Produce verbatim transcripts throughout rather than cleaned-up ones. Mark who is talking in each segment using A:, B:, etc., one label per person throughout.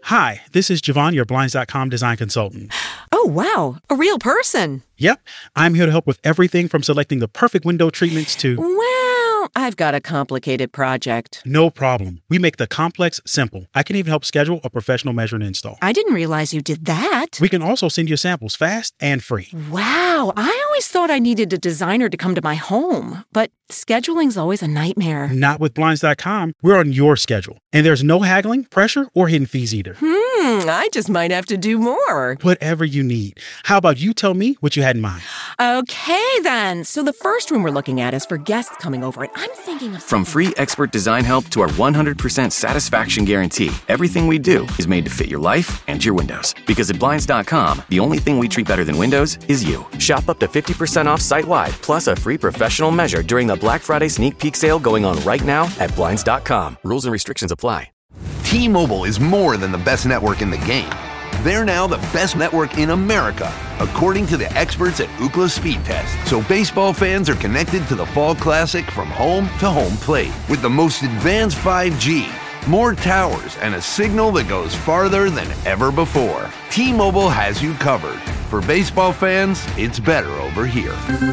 A: Hi, this is Javon, your Blinds dot com design consultant.
B: Oh, wow. A real person.
A: Yep. I'm here to help with everything from selecting the perfect window treatments to...
B: Well, I've got a complicated project.
A: No problem. We make the complex simple. I can even help schedule a professional measure and install.
B: I didn't realize you did that.
A: We can also send you samples fast and free.
B: Wow. I always thought I needed a designer to come to my home, but scheduling's always a nightmare.
A: Not with Blinds dot com. We're on your schedule. And there's no haggling, pressure, or hidden fees either.
B: Hmm, I just might have to do more.
A: Whatever you need. How about you tell me what you had in mind?
B: Okay, then. So the first room we're looking at is for guests coming over, and I'm thinking of...
C: From free expert design help to our one hundred percent satisfaction guarantee, everything we do is made to fit your life and your windows. Because at Blinds dot com, the only thing we treat better than windows is you. Shop up to fifty percent off site-wide, plus a free professional measure during the Black Friday sneak peek sale going on right now at Blinds dot com. Rules and restrictions apply.
D: T-Mobile is more than the best network in the game. They're now the best network in America, according to the experts at Ookla Speed Test. So baseball fans are connected to the Fall Classic from home to home plate with the most advanced five G, more towers, and a signal that goes farther than ever before. T-Mobile has you covered. For baseball fans, it's better over here.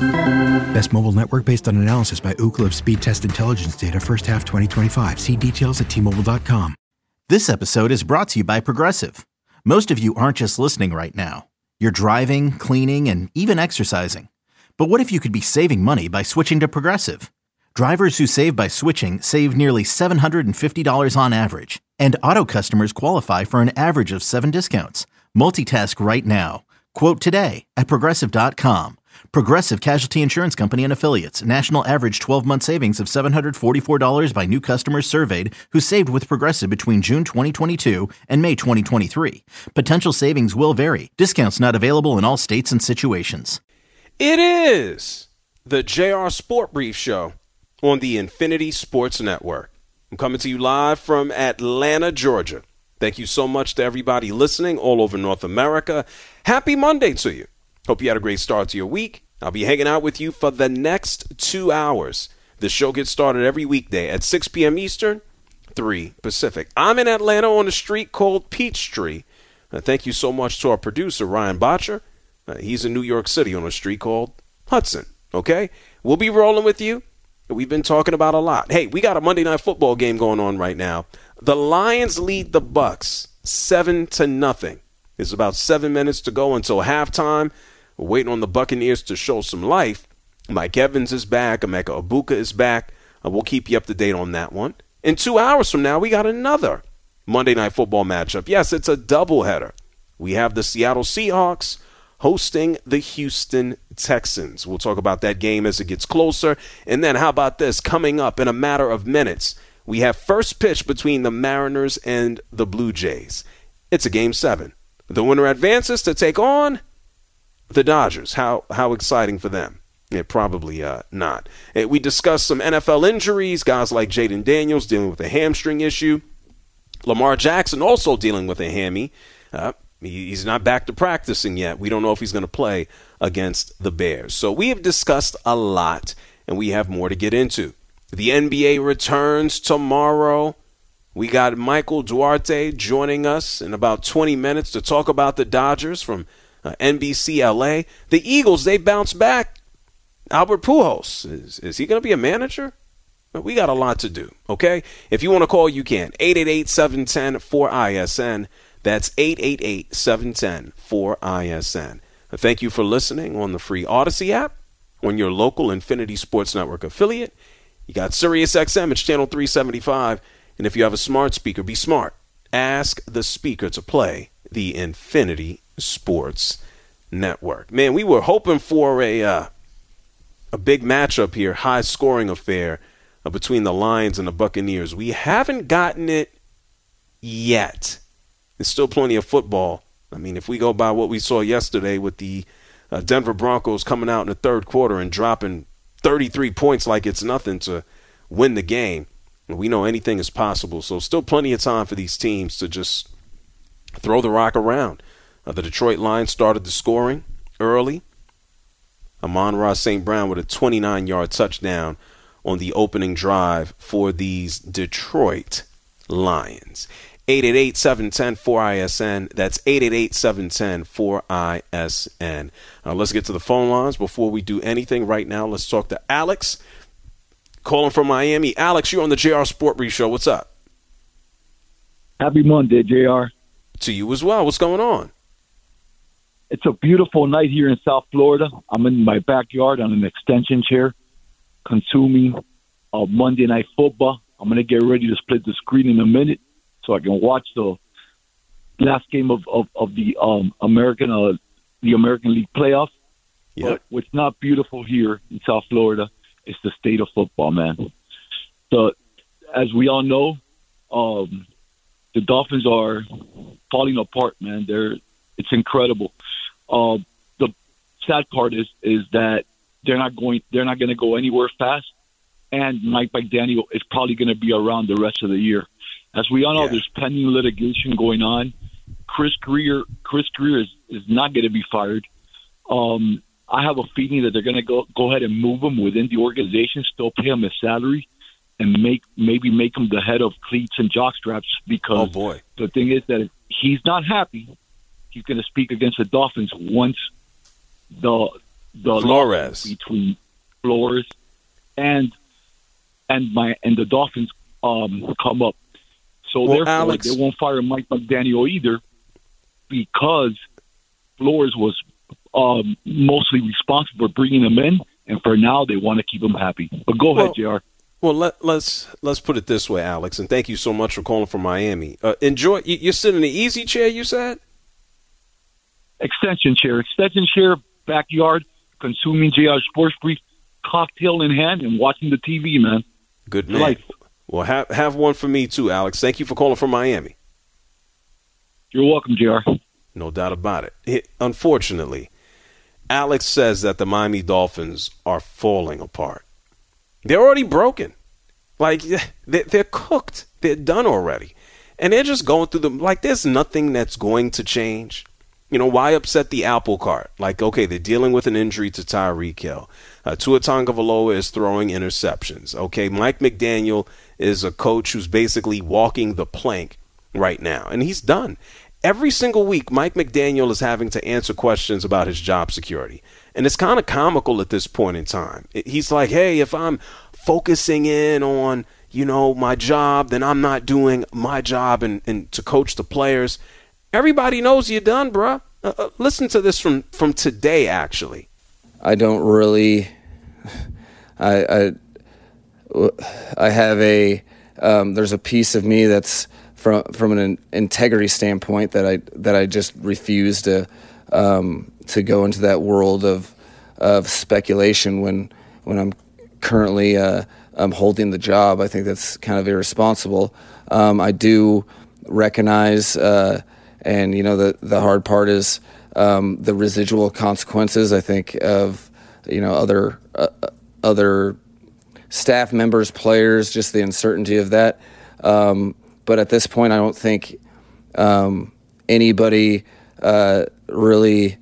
E: Best mobile network based on analysis by Ookla of Speed Test Intelligence data first half twenty twenty-five. See details at T Mobile dot com.
F: This episode is brought to you by Progressive. Most of you aren't just listening right now. You're driving, cleaning, and even exercising. But what if you could be saving money by switching to Progressive? Drivers who save by switching save nearly seven hundred fifty dollars on average. And auto customers qualify for an average of seven discounts. Multitask right now. Quote today at Progressive dot com. Progressive Casualty Insurance Company and Affiliates. National average twelve-month savings of seven hundred forty-four dollars by new customers surveyed who saved with Progressive between June twenty twenty-two and May twenty twenty-three. Potential savings will vary. Discounts not available in all states and situations.
G: It is the J R Sport Brief Show on the Infinity Sports Network. I'm coming to you live from Atlanta, Georgia. Thank you so much to everybody listening all over North America. Happy Monday to you. Hope you had a great start to your week. I'll be hanging out with you for the next two hours. The show gets started every weekday at six p.m. Eastern, three Pacific. I'm in Atlanta on a street called Peachtree. Uh, thank you so much to our producer, Ryan Botcher. Uh, he's in New York City on a street called Hudson. Okay? We'll be rolling with you. We've been talking about a lot. Hey, we got a Monday Night Football game going on right now. The Lions lead the Bucks seven to nothing. There's about seven minutes to go until halftime. We're waiting on the Buccaneers to show some life. Mike Evans is back. Emeka Egbuka is back. Uh, we'll keep you up to date on that one. In two hours from now, we got another Monday Night Football matchup. Yes, it's a doubleheader. We have the Seattle Seahawks hosting the Houston Texans. We'll talk about that game as it gets closer. And then how about this? Coming up in a matter of minutes, we have first pitch between the Mariners and the Blue Jays. It's a game seven. The winner advances to take on the Dodgers. How how exciting for them? Yeah, probably uh, not. Uh, we discussed some N F L injuries, guys like Jaden Daniels dealing with a hamstring issue. Lamar Jackson also dealing with a hammy. Uh, he, he's not back to practicing yet. We don't know if he's going to play against the Bears. So we have discussed a lot, and we have more to get into. The N B A returns tomorrow. We got Michael Duarte joining us in about twenty minutes to talk about the Dodgers from uh, N B C L A. The Eagles, they bounce back. Albert Pujols, is, is he going to be a manager? We got a lot to do, okay? If you want to call, you can. eight eight eight, seven one zero, four I S N. That's eight eight eight, seven one zero, four I S N. Thank you for listening on the free Odyssey app, on your local Infinity Sports Network affiliate. You got SiriusXM, it's channel three seventy-five. And if you have a smart speaker, be smart. Ask the speaker to play the Infinity Sports Network. Man, we were hoping for a uh, a big matchup here, high-scoring affair uh, between the Lions and the Buccaneers. We haven't gotten it yet. There's still plenty of football. I mean, if we go by what we saw yesterday with the uh, Denver Broncos coming out in the third quarter and dropping thirty-three points like it's nothing to win the game, we know anything is possible. So still plenty of time for these teams to just throw the rock around. Uh, the Detroit Lions started the scoring early. Amon-Ra Saint Brown with a twenty-nine-yard touchdown on the opening drive for these Detroit Lions. eight eight eight, seven one zero, four I S N. That's eight eight eight, seven one zero, four I S N. Uh, let's get to the phone lines before we do anything right now. Let's talk to Alex, calling from Miami. Alex, you're on the J R Sport Brief Show. What's up?
H: Happy Monday, J R.
G: To you as well. What's going on?
H: It's a beautiful night here in South Florida. I'm in my backyard on an extension chair, consuming uh, Monday Night Football. I'm going to get ready to split the screen in a minute so I can watch the last game of, of, of the um, American uh, the American League playoffs.
G: Yep.
H: But what's not beautiful here in South Florida is the state of football, man. So, as we all know, um, the Dolphins are falling apart, man. They're it's incredible. Uh, the sad part is is that they're not going. They're not going to go anywhere fast, and Mike McDaniel is probably going to be around the rest of the year. As we all know, yeah. There's pending litigation going on. Chris Greer, Chris Greer is, is not going to be fired. Um, I have a feeling that they're going to go go ahead and move him within the organization, still pay him a salary, and make maybe make him the head of cleats and jockstraps. Because
G: oh boy.
H: The thing is that if he's not happy, he's going to speak against the Dolphins once the the
G: Flores
H: between Flores and and my and the Dolphins um, come up. So
G: well,
H: therefore,
G: Alex,
H: they won't fire Mike McDaniel either, because Flores was um, mostly responsible for bringing him in, and for now they want to keep him happy. But go
G: well,
H: ahead, J R.
G: Well, let, let's let's put it this way, Alex, and thank you so much for calling from Miami. Uh, enjoy. You, you're sitting in the easy chair, you said?
H: Extension chair, extension chair, backyard, consuming J R Sports Brief, cocktail in hand, and watching the T V, man.
G: Good man.
H: Life.
G: Well, have have one for me too, Alex. Thank you for calling from Miami.
H: You're welcome, J R.
G: No doubt about it. it. Unfortunately, Alex says that the Miami Dolphins are falling apart. They're already broken. Like, they're cooked. They're done already. And they're just going through them. Like, there's nothing that's going to change. You know, why upset the apple cart? Like, okay, they're dealing with an injury to Tyreek Hill. Uh, Tua Tagovailoa is throwing interceptions. Okay, Mike McDaniel is a coach who's basically walking the plank right now. And he's done. Every single week, Mike McDaniel is having to answer questions about his job security. And it's kind of comical at this point in time. He's like, hey, if I'm focusing in on, you know, my job, then I'm not doing my job and, and to coach the players. Everybody knows you're done, bruh. Uh, uh, listen to this from, from today, actually.
I: I don't really I, I, I have a um, there's a piece of me that's from from an integrity standpoint that I that I just refuse to um, to go into that world of of speculation when when I'm currently uh, I'm holding the job. I think that's kind of irresponsible. Um, I do recognize, uh, and you know, the the hard part is um, the residual consequences. I think of you know other uh, other staff members, players, just the uncertainty of that. Um, but at this point, I don't think um, anybody uh, really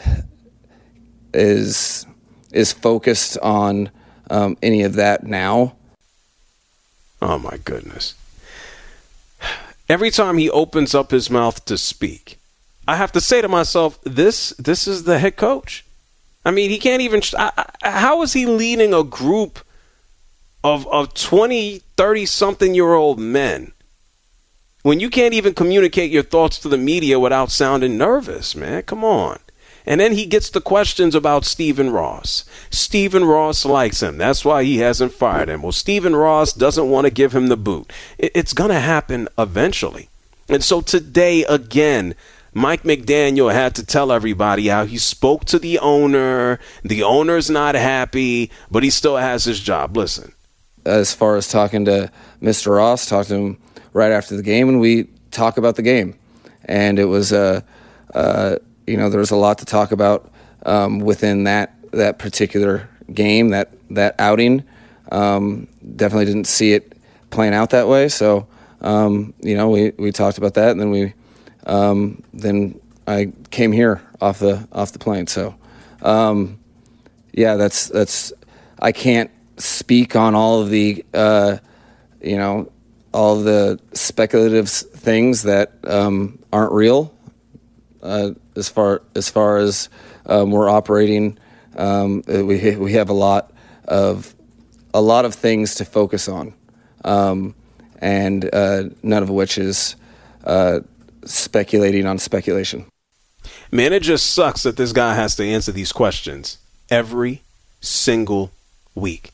I: is is focused on um, any of that now.
G: Oh my goodness. Every time he opens up his mouth to speak, I have to say to myself, this this is the head coach. I mean, he can't even I, I, how is he leading a group of of twenty, thirty something year old men when you can't even communicate your thoughts to the media without sounding nervous, man? Come on. And then he gets the questions about Stephen Ross. Stephen Ross likes him. That's why he hasn't fired him. Well, Stephen Ross doesn't want to give him the boot. It's going to happen eventually. And so today, again, Mike McDaniel had to tell everybody how he spoke to the owner. The owner's not happy, but he still has his job. Listen.
I: As far as talking to Mister Ross, talked to him right after the game, and we talk about the game. And it was a... Uh, uh, You know, there was a lot to talk about um, within that that particular game, that that outing. Um, definitely didn't see it playing out that way. So, um, you know, we, we talked about that, and then we um, then I came here off the off the plane. So, um, yeah, that's that's I can't speak on all of the uh, you know all the speculative things that um, aren't real. Uh, as far as far as um, we're operating, um, we we have a lot of a lot of things to focus on, um, and uh, none of which is uh, speculating on speculation.
G: Man, it just sucks that this guy has to answer these questions every single week.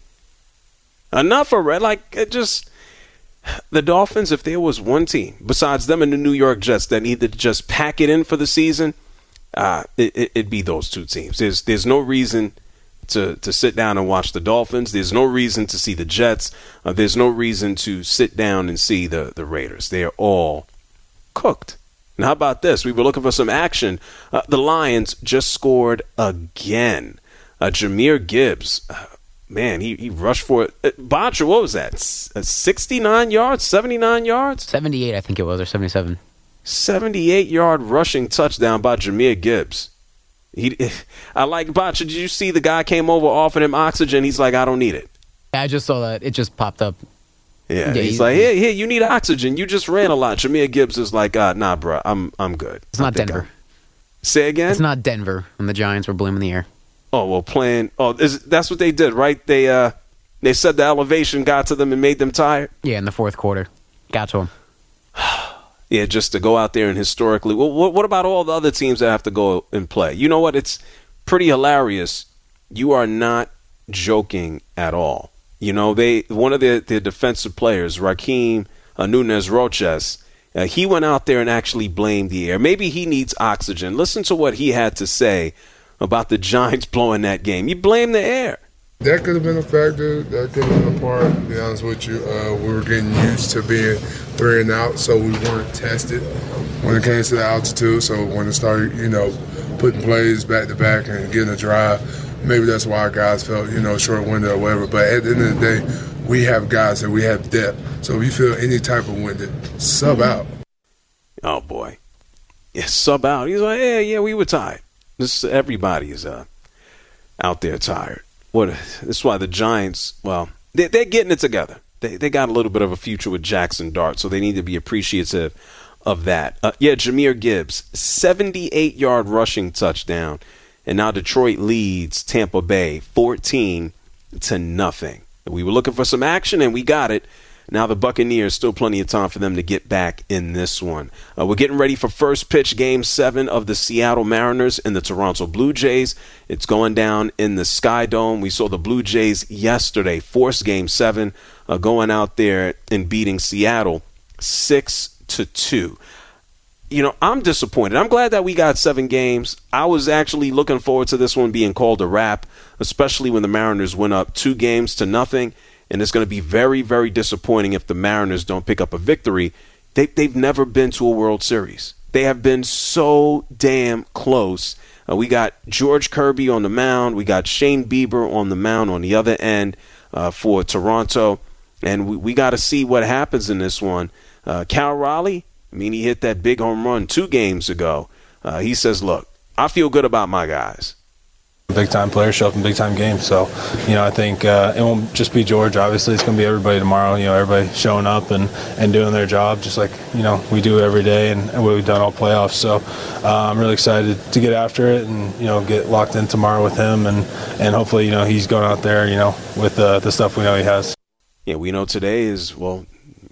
G: Enough of it. Like, it just, the Dolphins, if there was one team besides them and the New York Jets that needed to just pack it in for the season, uh, it, it'd be those two teams. There's there's no reason to, to sit down and watch the Dolphins. There's no reason to see the Jets. Uh, there's no reason to sit down and see the, the Raiders. They're all cooked. And how about this? We were looking for some action. Uh, the Lions just scored again. Uh, Jahmyr Gibbs, uh, man, he, he rushed for it. Uh, Boncher, what was that? S- uh, sixty-nine yards? seventy-nine yards?
J: seventy-eight, I think it was, or seventy-seven.
G: seventy-eight-yard rushing touchdown by Jahmyr Gibbs. He, I like Boncher. Did you see the guy came over, offered him oxygen? He's like, I don't need it.
J: I just saw that. It just popped up.
G: Yeah, yeah, he's like, here, here, you need oxygen. You just ran a lot. Jahmyr Gibbs is like, uh, nah, bro, I'm, I'm good.
J: It's not Denver.
G: I'm... Say again?
J: It's not Denver when the Giants were blooming the air.
G: Oh well, playing. Oh, is, that's what they did, right? They, uh, they said the elevation got to them and made them tired.
J: Yeah, in the fourth quarter, got to them.
G: Yeah, just to go out there and historically. Well, what, what about all the other teams that have to go and play? You know what? It's pretty hilarious. You are not joking at all. You know, they one of their, their defensive players, Raheem uh, Nunez-Roches, uh, he went out there and actually blamed the air. Maybe he needs oxygen. Listen to what he had to say about the Giants blowing that game. You blame the air.
K: That could have been a factor. That could have been a part, to be honest with you. Uh, we were getting used to being three and out, so we weren't tested when it came to the altitude. So when it started, you know, putting plays back to back and getting a drive, maybe that's why our guys felt, you know, short-winded or whatever. But at the end of the day, we have guys and we have depth. So if you feel any type of winded, sub out.
G: Oh, boy. Yeah, sub out. He's like, yeah, yeah, we were tired. This everybody is uh, out there tired. What? This is why the Giants, well, they, they're getting it together. They they got a little bit of a future with Jackson Dart, so they need to be appreciative of that. Uh, yeah, Jahmyr Gibbs, seventy-eight-yard rushing touchdown. And now Detroit leads Tampa Bay fourteen to nothing. We were looking for some action, and we got it. Now the Buccaneers, still plenty of time for them to get back in this one. Uh, we're getting ready for first pitch game seven of the Seattle Mariners and the Toronto Blue Jays. It's going down in the Sky Dome. We saw the Blue Jays yesterday force game seven, uh, going out there and beating Seattle six to two. You know, I'm disappointed. I'm glad that we got seven games. I was actually looking forward to this one being called a wrap, especially when the Mariners went up two games to nothing. And it's going to be very, very disappointing if the Mariners don't pick up a victory. They, they've never been to a World Series. They have been so damn close. Uh, we got George Kirby on the mound. We got Shane Bieber on the mound on the other end uh, for Toronto. And we, we got to see what happens in this one. Uh, Cal Raleigh, I mean, he hit that big home run two games ago. Uh, he says, look, I feel good about my guys.
L: Big-time players show up in big-time games. So, you know, I think uh, it won't just be George. Obviously, it's going to be everybody tomorrow. You know, everybody showing up and, and doing their job just like, you know, we do every day and, and what we've done all playoffs. So uh, I'm really excited to get after it and, you know, get locked in tomorrow with him. And, and hopefully, you know, he's going out there, you know, with uh, the stuff we know he has.
G: Yeah, we know today is, well,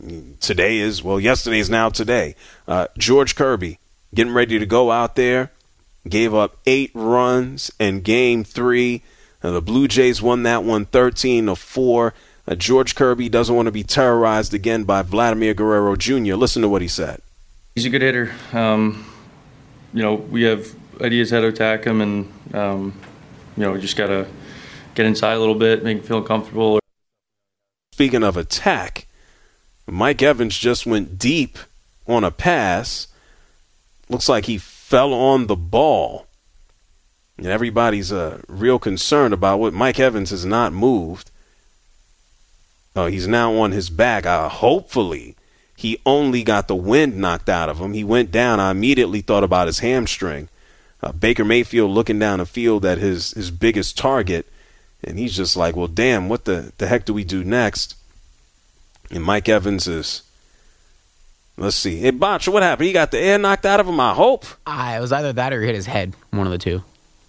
G: today is, well, yesterday is now today. Uh, George Kirby getting ready to go out there. Gave up eight runs in game three. Uh, the Blue Jays won that one thirteen to four. Uh, George Kirby doesn't want to be terrorized again by Vladimir Guerrero Junior Listen to what he said.
M: He's a good hitter. Um, you know, we have ideas how to attack him, and, um, you know, we just got to get inside a little bit, make him feel comfortable.
G: Speaking of attack, Mike Evans just went deep on a pass. Looks like he fell on the ball. And everybody's uh, real concerned about what Mike Evans has not moved. Oh, he's now on his back. Uh, hopefully, he only got the wind knocked out of him. He went down. I immediately thought about his hamstring. Uh, Baker Mayfield looking down the field at his, his biggest target. And he's just like, well, damn, what the, the heck do we do next? And Mike Evans is Let's see. Hey, Botch, what happened? He got the air knocked out of him, I hope?
J: Ah, it was either that or he hit his head. One of the two.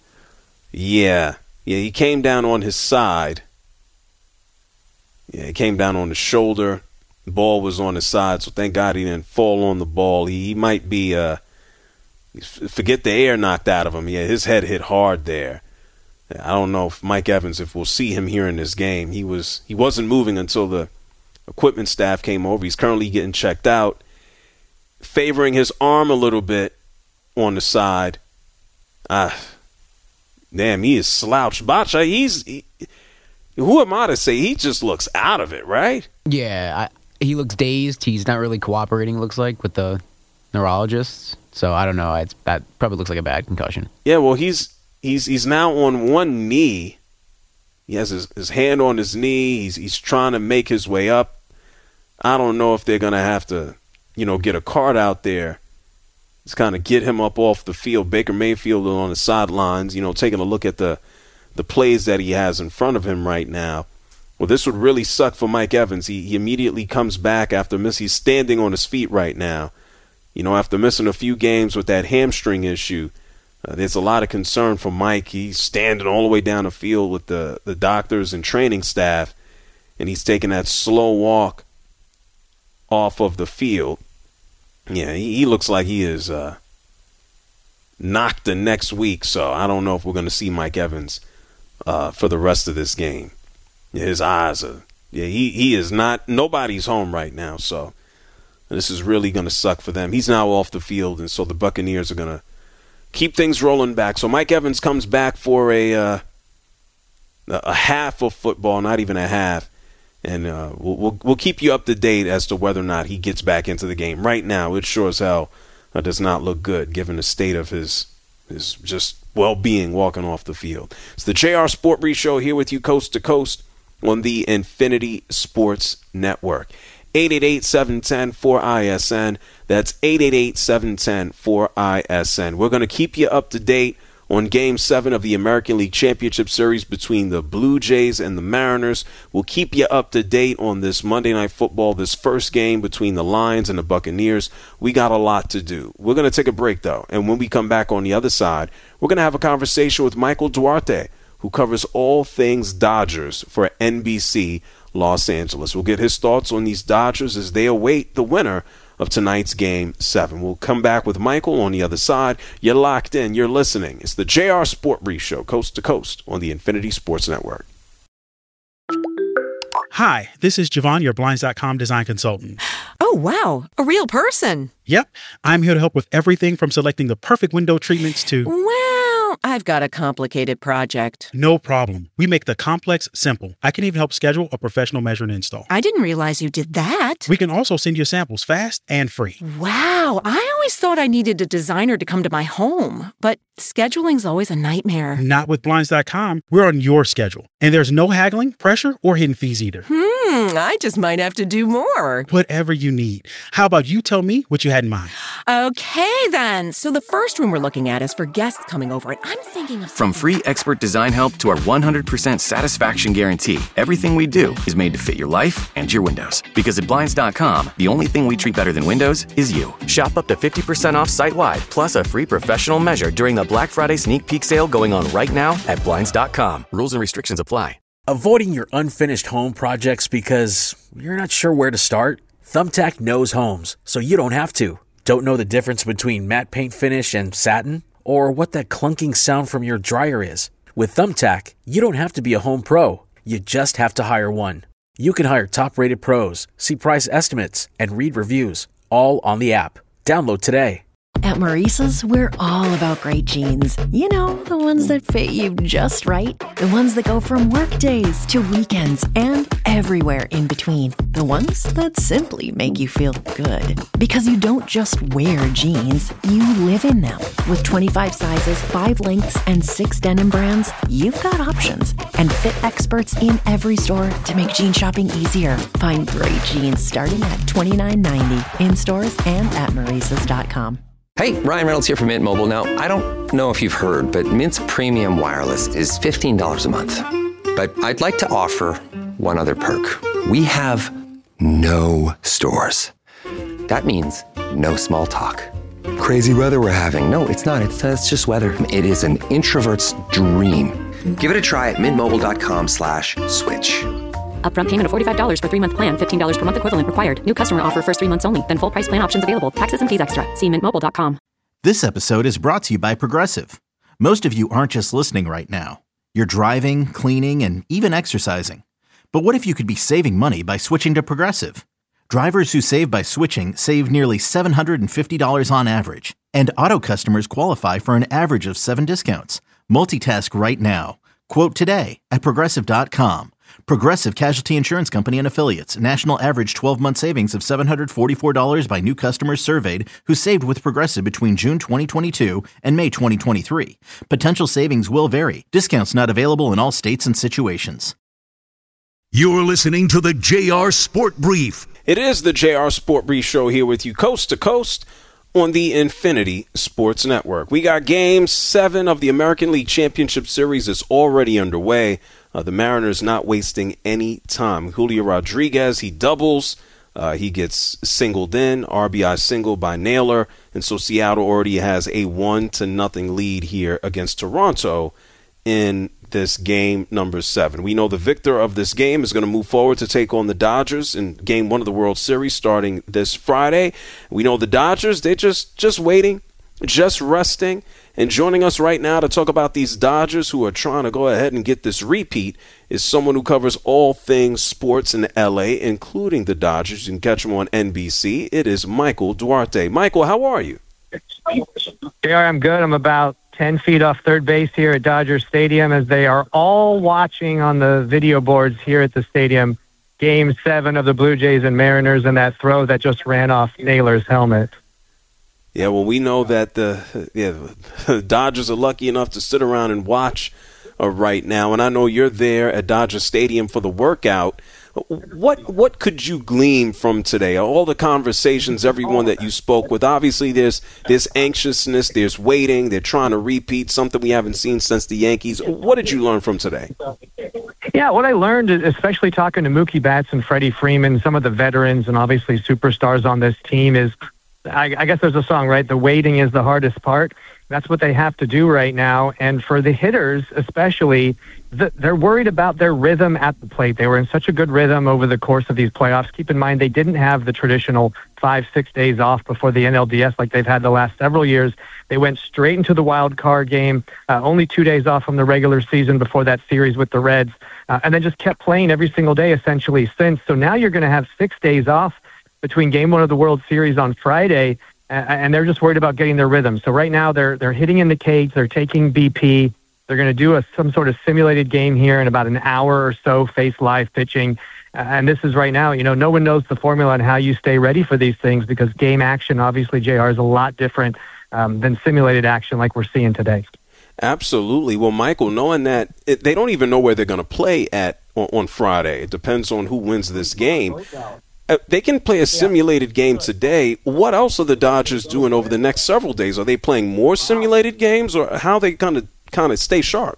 G: Yeah. Yeah, he came down on his side. Yeah, he came down on his shoulder. The ball was on his side, so thank God he didn't fall on the ball. He, he might be, uh, forget the air knocked out of him. Yeah, his head hit hard there. I don't know if Mike Evans, if we'll see him here in this game. He was he wasn't moving until the equipment staff came over. He's currently getting checked out, favoring his arm a little bit on the side. Ah, damn, he is slouched. Bacha, he's he, who am I to say? He just looks out of it, right?
J: Yeah, I, he looks dazed. He's not really cooperating, looks like, with the neurologists. So I don't know. It's that probably looks like a bad concussion.
G: Yeah, well, he's he's he's now on one knee. He has his, his hand on his knee. He's he's trying to make his way up. I don't know if they're gonna have to, you know, get a cart out there. Just kind of get him up off the field. Baker Mayfield on the sidelines, you know, taking a look at the the plays that he has in front of him right now. Well, this would really suck for Mike Evans. He he immediately comes back after miss. He's standing on his feet right now. You know, after missing a few games with that hamstring issue, uh, there's a lot of concern for Mike. He's standing all the way down the field with the, the doctors and training staff, and he's taking that slow walk off of the field. Yeah, he, he looks like he is uh, knocked the next week, so I don't know if we're going to see Mike Evans uh, for the rest of this game. Yeah, his eyes are, yeah, he, he is not, nobody's home right now, so this is really going to suck for them. He's now off the field, and so the Buccaneers are going to keep things rolling back. So Mike Evans comes back for a uh, a half of football, not even a half, and uh, we'll, we'll we'll keep you up to date as to whether or not he gets back into the game. Right now, it sure as hell uh, does not look good, given the state of his his just well-being walking off the field. It's the J R Sport Brief Show here with you, coast to coast, on the Infinity Sports Network. eight eight eight, seven one zero, four I S N. That's eight eight eight, seven one zero, four I S N. We're going to keep you up to date on Game seven of the American League Championship Series between the Blue Jays and the Mariners. We'll keep you up to date on this Monday Night Football, this first game between the Lions and the Buccaneers. We got a lot to do. We're going to take a break, though, and when we come back on the other side, we're going to have a conversation with Michael Duarte, who covers all things Dodgers for N B C Los Angeles. We'll get his thoughts on these Dodgers as they await the winner of tonight's Game seven. We'll come back with Michael on the other side. You're locked in. You're listening. It's the J R Sport Brief Show, coast to coast on the Infinity Sports Network.
A: Hi, this is Javon, your Blinds dot com design consultant.
B: Oh, wow. A real person.
A: Yep. I'm here to help with everything from selecting the perfect window treatments to...
B: Well, I've got a complicated project.
A: No problem. We make the complex simple. I can even help schedule a professional measure and install.
B: I didn't realize you did that.
A: We can also send you samples fast and free.
B: Wow. I always thought I needed a designer to come to my home, but scheduling's always a nightmare.
A: Not with Blinds dot com. We're on your schedule. And there's no haggling, pressure, or hidden fees either.
B: Hmm, I just might have to do more.
A: Whatever you need. How about you tell me what you had in mind?
B: Okay, then. So the first room we're looking at is for guests coming over, and I'm thinking of...
C: From free expert design help to our one hundred percent satisfaction guarantee, everything we do is made to fit your life and your windows. Because at Blinds dot com, the only thing we treat better than windows is you. Shop up to fifty percent off site-wide, plus a free professional measure during the Black Friday sneak peek sale going on right now at Blinds dot com. Rules and restrictions apply.
N: Avoiding your unfinished home projects because you're not sure where to start? Thumbtack knows homes, so you don't have to. Don't know the difference between matte paint finish and satin? Or what that clunking sound from your dryer is? With Thumbtack, you don't have to be a home pro. You just have to hire one. You can hire top-rated pros, see price estimates, and read reviews, all on the app. Download today.
O: At Maurice's, we're all about great jeans. You know, the ones that fit you just right. The ones that go from work days to weekends and everywhere in between. The ones that simply make you feel good. Because you don't just wear jeans, you live in them. With twenty-five sizes, five lengths, and six denim brands, you've got options. And fit experts in every store to make jean shopping easier. Find great jeans starting at twenty-nine ninety in stores and at Maurices dot com.
P: Hey, Ryan Reynolds here from Mint Mobile. Now, I don't know if you've heard, but Mint's premium wireless is fifteen dollars a month. But I'd like to offer one other perk. We have no stores. That means no small talk. Crazy weather we're having. No, it's not. It's, uh, it's just weather. It is an introvert's dream. Give it a try at mintmobile.com slash switch.
Q: Upfront payment of forty-five dollars for three-month plan, fifteen dollars per month equivalent required. New customer offer first three months only. Then full price plan options available. Taxes and fees extra. See mint mobile dot com.
F: This episode is brought to you by Progressive. Most of you aren't just listening right now. You're driving, cleaning, and even exercising. But what if you could be saving money by switching to Progressive? Drivers who save by switching save nearly seven hundred fifty dollars on average. And auto customers qualify for an average of seven discounts. Multitask right now. Quote today at Progressive dot com. Progressive Casualty Insurance Company and Affiliates. National average twelve-month savings of seven hundred forty-four dollars by new customers surveyed who saved with Progressive between June twenty twenty-two and May twenty twenty-three. Potential savings will vary. Discounts not available in all states and situations.
R: You're listening to the J R Sport Brief.
G: It is the J R Sport Brief Show here with you coast to coast on the Infinity Sports Network. We got Game seven of the American League Championship Series is already underway. Uh, the Mariners not wasting any time. Julio Rodriguez, he doubles. Uh, he gets singled in, R B I single by Naylor. And so Seattle already has a one to nothing lead here against Toronto in this game number seven. We know the victor of this game is going to move forward to take on the Dodgers in game one of the World Series starting this Friday. We know the Dodgers, they're just, just waiting, just resting. And joining us right now to talk about these Dodgers who are trying to go ahead and get this repeat is someone who covers all things sports in L A, including the Dodgers. You can catch him on N B C. It is Michael Duarte. Michael, how are you?
S: J R, I'm good. I'm about ten feet off third base here at Dodger Stadium as they are all watching on the video boards here at the stadium Game seven of the Blue Jays and Mariners and that throw that just ran off Naylor's helmet.
G: Yeah, well, we know that the yeah, the Dodgers are lucky enough to sit around and watch uh, right now, and I know you're there at Dodger Stadium for the workout. What what could you glean from today? All the conversations, everyone that you spoke with, obviously there's there's anxiousness, there's waiting, they're trying to repeat something we haven't seen since the Yankees. What did you learn from today?
S: Yeah, what I learned, especially talking to Mookie Betts and Freddie Freeman, some of the veterans and obviously superstars on this team, is I, I guess there's a song, right? The waiting is the hardest part. That's what they have to do right now. And for the hitters, especially, the, they're worried about their rhythm at the plate. They were in such a good rhythm over the course of these playoffs. Keep in mind, they didn't have the traditional five, six days off before the N L D S like they've had the last several years. They went straight into the wild card game, uh, only two days off from the regular season before that series with the Reds, uh, and then just kept playing every single day essentially since. So now you're going to have six days off between game one of the World Series on Friday, and they're just worried about getting their rhythm. So right now they're they're hitting in the cage, they're taking B P, they're going to do a, some sort of simulated game here in about an hour or so, face live pitching. And this is right now, you know, no one knows the formula on how you stay ready for these things because game action, obviously, J R, is a lot different um, than simulated action like we're seeing today.
G: Absolutely. Well, Michael, knowing that it, they don't even know where they're going to play at on, on Friday. It depends on who wins this game. Uh, they can play a simulated game today. What else are the Dodgers doing over the next several days? Are they playing more simulated games, or how are they going to kind of stay sharp?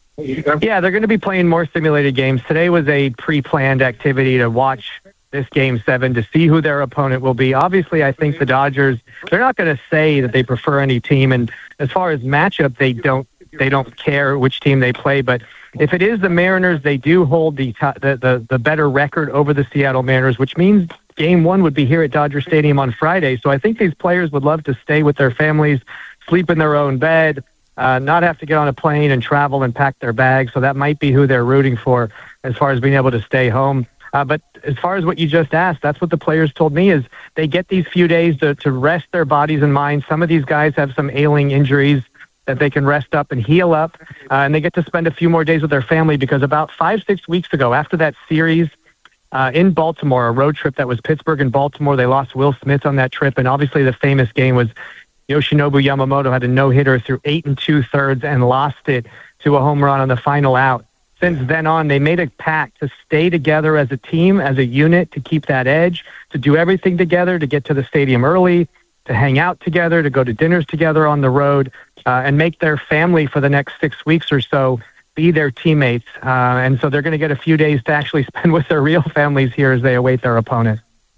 S: Yeah, they're going to be playing more simulated games. Today was a pre-planned activity to watch this Game seven to see who their opponent will be. Obviously, I think the Dodgers, they're not going to say that they prefer any team, and as far as matchup, they don't they don't care which team they play, but if it is the Mariners, they do hold the, the the the better record over the Seattle Mariners, which means game one would be here at Dodger Stadium on Friday. So I think these players would love to stay with their families, sleep in their own bed, uh, not have to get on a plane and travel and pack their bags. So that might be who they're rooting for as far as being able to stay home. Uh, but as far as what you just asked, that's what the players told me is they get these few days to, to rest their bodies and minds. Some of these guys have some ailing injuries that they can rest up and heal up, uh, and they get to spend a few more days with their family because about five, six weeks ago, after that series uh, in Baltimore, a road trip that was Pittsburgh and Baltimore, they lost Will Smith on that trip, and obviously the famous game was Yoshinobu Yamamoto had a no-hitter through eight and two-thirds and lost it to a home run on the final out. Since then on, they made a pact to stay together as a team, as a unit, to keep that edge, to do everything together, to get to the stadium early, to hang out together, to go to dinners together on the road, uh, and make their family for the next six weeks or so be their teammates. Uh, and so they're going to get a few days to actually spend with their real families here as they await their opponent.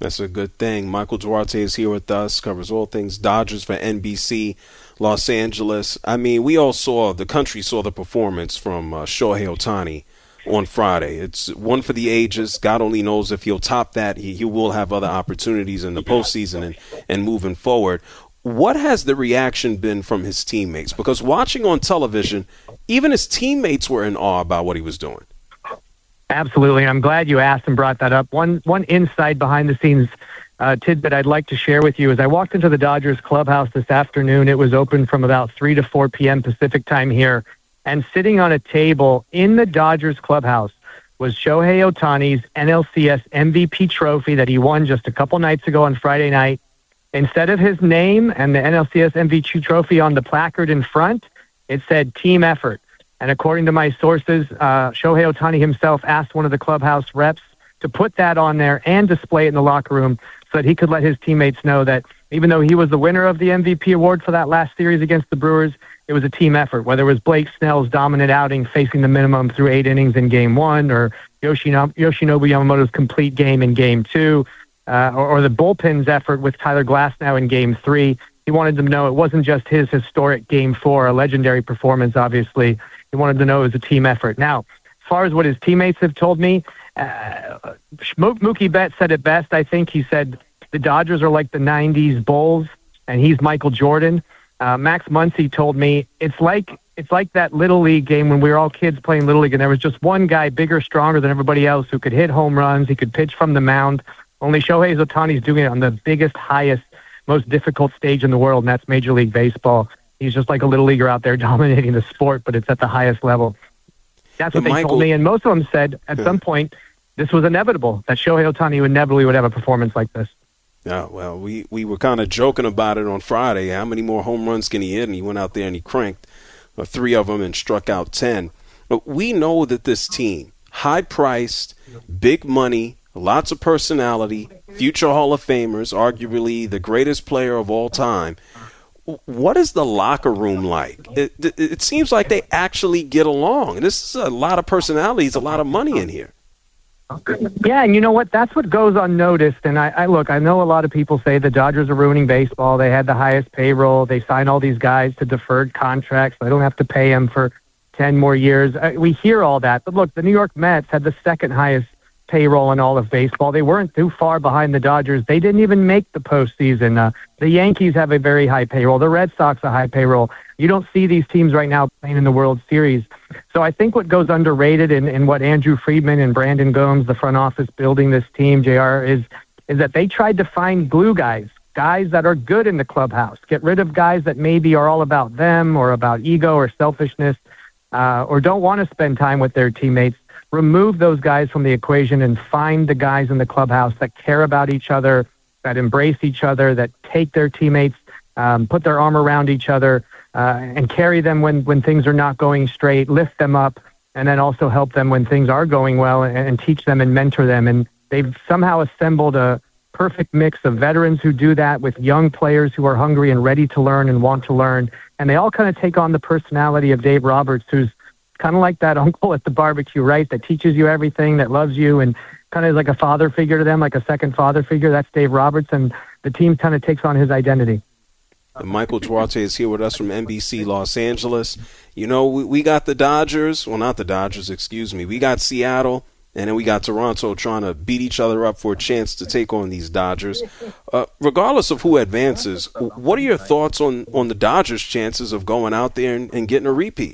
G: That's a good thing. Michael Duarte is here with us, covers all things Dodgers for N B C Los Angeles. I mean, we all saw, the country saw the performance from uh, Shohei Ohtani on Friday. It's one for the ages. God only knows if he'll top that. He, he will have other opportunities in the postseason and, and moving forward. What has the reaction been from his teammates? Because watching on television, even his teammates were in awe about what he was doing.
S: Absolutely. I'm glad you asked and brought that up. One one inside behind-the-scenes uh, tidbit I'd like to share with you is I walked into the Dodgers clubhouse this afternoon. It was open from about three to four p.m. Pacific time here. And sitting on a table in the Dodgers clubhouse was Shohei Ohtani's N L C S M V P trophy that he won just a couple nights ago on Friday night. Instead of his name and the N L C S M V P trophy on the placard in front, it said team effort. And according to my sources, uh, Shohei Ohtani himself asked one of the clubhouse reps to put that on there and display it in the locker room so that he could let his teammates know that even though he was the winner of the M V P award for that last series against the Brewers, it was a team effort, whether it was Blake Snell's dominant outing facing the minimum through eight innings in game one or Yoshinobu, Yoshinobu Yamamoto's complete game in game two, uh, or, or the bullpen's effort with Tyler Glasnow in game three. He wanted them to know it wasn't just his historic game four, a legendary performance, obviously. He wanted to know it was a team effort. Now, as far as what his teammates have told me, uh, Mookie Betts said it best, I think. He said the Dodgers are like the nineties Bulls, and he's Michael Jordan. Uh, Max Muncy told me it's like it's like that Little League game when we were all kids playing Little League, and there was just one guy bigger, stronger than everybody else who could hit home runs. He could pitch from the mound. Only Shohei Ohtani's doing it on the biggest, highest, most difficult stage in the world, and that's Major League Baseball. He's just like a little leaguer out there dominating the sport, but it's at the highest level. That's what but they Michael, told me, and most of them said at yeah. some point this was inevitable, that Shohei Ohtani inevitably would have a performance like this.
G: Yeah, well, we, we were kind of joking about it on Friday. How many more home runs can he hit? And he went out there and he cranked uh, three of them and struck out ten. But we know that this team, high-priced, big money, lots of personality, future Hall of Famers, arguably the greatest player of all time. What is the locker room like? It, it, it seems like they actually get along. This is a lot of personalities, a lot of money in here.
S: Yeah, and you know what? That's what goes unnoticed. And I, I look, I know a lot of people say the Dodgers are ruining baseball. They had the highest payroll. They signed all these guys to deferred contracts. They don't have to pay them for ten more years. We hear all that. But look, the New York Mets had the second highest payroll in all of baseball. They weren't too far behind the Dodgers. They didn't even make the postseason. Uh, the Yankees have a very high payroll. The Red Sox a high payroll. You don't see these teams right now playing in the World Series. So I think what goes underrated in, in what Andrew Friedman and Brandon Gomes, the front office building this team, J R, is is that they tried to find glue guys, guys that are good in the clubhouse, get rid of guys that maybe are all about them or about ego or selfishness uh, or don't want to spend time with their teammates. Remove those guys from the equation and find the guys in the clubhouse that care about each other, that embrace each other, that take their teammates, um, put their arm around each other, uh, and carry them when, when things are not going straight, lift them up, and then also help them when things are going well and, and teach them and mentor them. And they've somehow assembled a perfect mix of veterans who do that with young players who are hungry and ready to learn and want to learn. And they all kind of take on the personality of Dave Roberts, who's kind of like that uncle at the barbecue, right, that teaches you everything, that loves you, and kind of like a father figure to them, like a second father figure. That's Dave Roberts, and the team kind of takes on his identity.
G: And Michael Duarte is here with us from N B C Los Angeles. You know, we, we got the Dodgers, well, not the Dodgers, excuse me. We got Seattle, and then we got Toronto trying to beat each other up for a chance to take on these Dodgers. Uh, regardless of who advances, what are your thoughts on, on the Dodgers' chances of going out there and, and getting a repeat?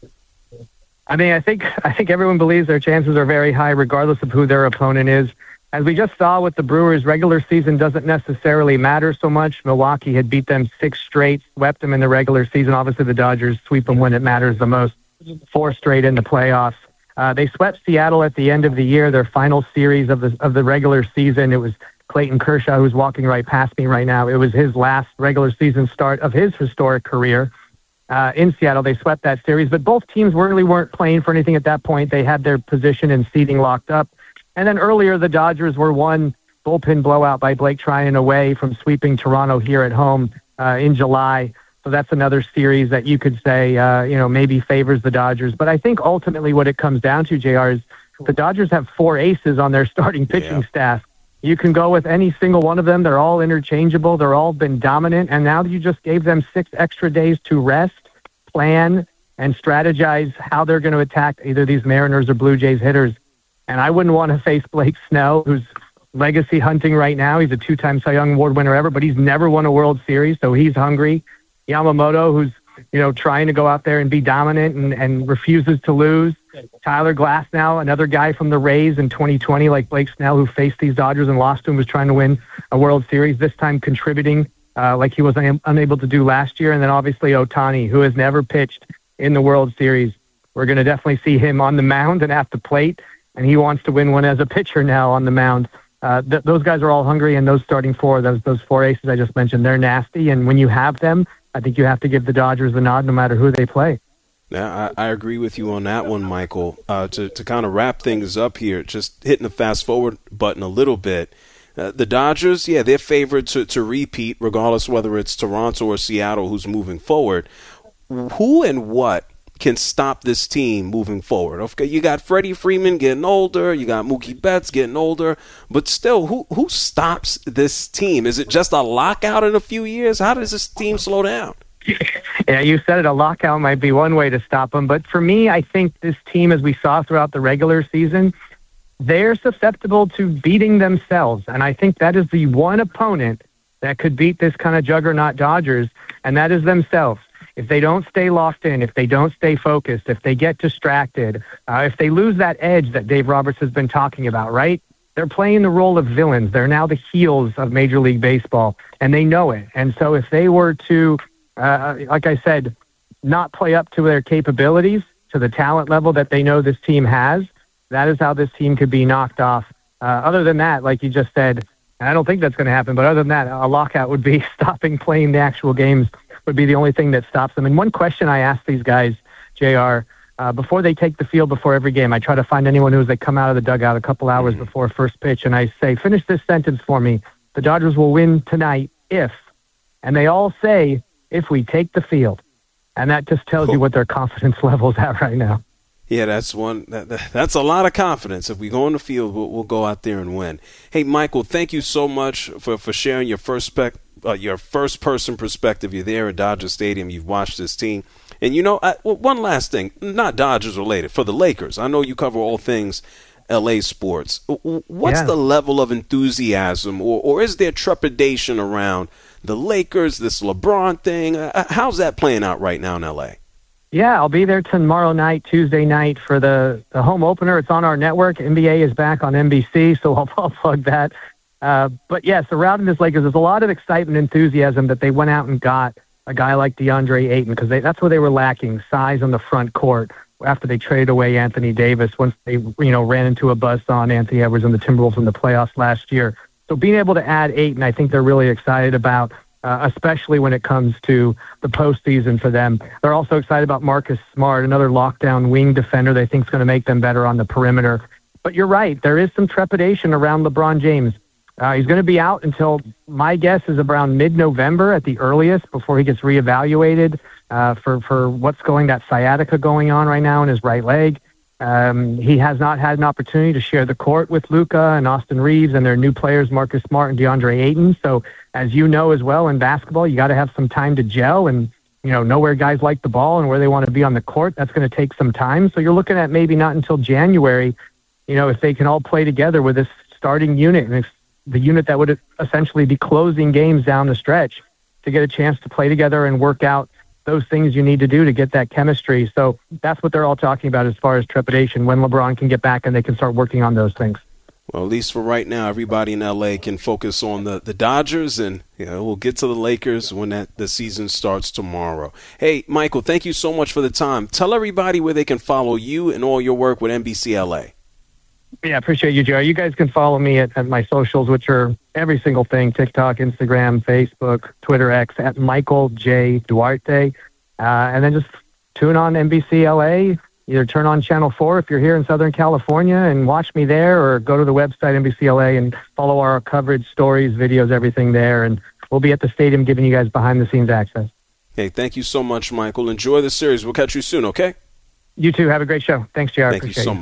S: I mean, I think I think everyone believes their chances are very high, regardless of who their opponent is. As we just saw with the Brewers, regular season doesn't necessarily matter so much. Milwaukee had beat them six straight, swept them in the regular season. Obviously, the Dodgers sweep them when it matters the most, four straight in the playoffs. Uh, they swept Seattle at the end of the year, their final series of the of the regular season. It was Clayton Kershaw, who's walking right past me right now. It was his last regular season start of his historic career. Uh, in Seattle, they swept that series, but both teams really weren't playing for anything at that point. They had their position and seeding locked up. And then earlier, the Dodgers were one bullpen blowout by Blake Treinen away from sweeping Toronto here at home uh, in July. So that's another series that you could say, uh, you know, maybe favors the Dodgers. But I think ultimately what it comes down to, J R, is the Dodgers have four aces on their starting pitching yeah. staff. You can go with any single one of them. They're all interchangeable. They're all been dominant. And now you just gave them six extra days to rest, plan, and strategize how they're going to attack either these Mariners or Blue Jays hitters. And I wouldn't want to face Blake Snell, who's legacy hunting right now. He's a two-time Cy Young Award winner ever, but he's never won a World Series, so he's hungry. Yamamoto, who's, you know, trying to go out there and be dominant and, and refuses to lose. Tyler Glasnow, another guy from the Rays in twenty twenty, like Blake Snell, who faced these Dodgers and lost to him, was trying to win a World Series, this time contributing uh, like he was un- unable to do last year. And then obviously Ohtani, who has never pitched in the World Series. We're going to definitely see him on the mound and at the plate, and he wants to win one as a pitcher now on the mound. Uh, th- those guys are all hungry, and those starting four, those those four aces I just mentioned, they're nasty. And when you have them, I think you have to give the Dodgers the nod no matter who they play.
G: Yeah, I, I agree with you on that one, Michael. Uh, to, to kind of wrap things up here, just hitting the fast-forward button a little bit, uh, the Dodgers, yeah, they're favored to, to repeat, regardless whether it's Toronto or Seattle who's moving forward. Who and what can stop this team moving forward? Okay, you got Freddie Freeman getting older, you got Mookie Betts getting older, but still, who who stops this team? Is it just a lockout in a few years? How does this team slow down?
S: Yeah, you said it. A lockout might be one way to stop them. But for me, I think this team, as we saw throughout the regular season, they're susceptible to beating themselves. And I think that is the one opponent that could beat this kind of juggernaut Dodgers, and that is themselves. If they don't stay locked in, if they don't stay focused, if they get distracted, uh, if they lose that edge that Dave Roberts has been talking about, right? They're playing the role of villains. They're now the heels of Major League Baseball, and they know it. And so if they were to, uh, like I said, not play up to their capabilities, to the talent level that they know this team has, that is how this team could be knocked off. Uh, other than that, like you just said, I don't think that's going to happen, but other than that, a lockout would be stopping playing the actual games would be the only thing that stops them. And one question I ask these guys, J R, uh, before they take the field before every game, I try to find anyone who, as they come out of the dugout a couple hours mm-hmm. before first pitch, and I say, finish this sentence for me. The Dodgers will win tonight if, and they all say, if we take the field. And that just tells cool. you what their confidence level is at right now.
G: Yeah, that's one. That, that's a lot of confidence. If we go on the field, we'll, we'll go out there and win. Hey, Michael, thank you so much for, for sharing your first spec, uh, your first person perspective. You're there at Dodger Stadium. You've watched this team, and you know, I, well, one last thing, not Dodgers related, for the Lakers. I know you cover all things L A sports. What's yeah. the level of enthusiasm, or, or is there trepidation around the Lakers? This LeBron thing. Uh, how's that playing out right now in L A?
S: Yeah, I'll be there tomorrow night, Tuesday night, for the, the home opener. It's on our network. N B A is back on N B C, so I'll, I'll plug that. Uh, but, yes, yeah, surrounding this Lakers, there's a lot of excitement and enthusiasm that they went out and got a guy like DeAndre Ayton, because that's where they were lacking, size on the front court, after they traded away Anthony Davis, once they you know ran into a buzzsaw on Anthony Edwards and the Timberwolves in the playoffs last year. So being able to add Ayton, I think they're really excited about. Uh, especially when it comes to the postseason for them. They're also excited about Marcus Smart, another lockdown wing defender they think is going to make them better on the perimeter. But you're right, there is some trepidation around LeBron James. Uh, he's going to be out until, my guess is around mid-November at the earliest, before he gets reevaluated uh, for, for what's going, that sciatica going on right now in his right leg. Um, he has not had an opportunity to share the court with Luka and Austin Reeves and their new players, Marcus Smart and DeAndre Ayton. So, as you know as well, in basketball, you got to have some time to gel and, you know, know where guys like the ball and where they want to be on the court. That's going to take some time. So you're looking at maybe not until January, you know, if they can all play together with this starting unit, and it's the unit that would essentially be closing games down the stretch, to get a chance to play together and work out those things you need to do to get that chemistry. So that's what they're all talking about as far as trepidation, when LeBron can get back and they can start working on those things.
G: Well, at least for right now, everybody in L A can focus on the, the Dodgers, and you know, we'll get to the Lakers when that the season starts tomorrow. Hey, Michael, thank you so much for the time. Tell everybody where they can follow you and all your work with N B C L A.
S: Yeah, appreciate you, Joe. You guys can follow me at, at my socials, which are every single thing, TikTok, Instagram, Facebook, Twitter, X, at Michael J. Duarte. Uh, and then just tune on N B C L A. Either turn on Channel four if you're here in Southern California and watch me there, or go to the website N B C L A and follow our coverage, stories, videos, everything there. And we'll be at the stadium giving you guys behind-the-scenes access.
G: Hey, thank you so much, Michael. Enjoy the series. We'll catch you soon, okay?
S: You too. Have a great show. Thanks, J R.
G: Thank you so much.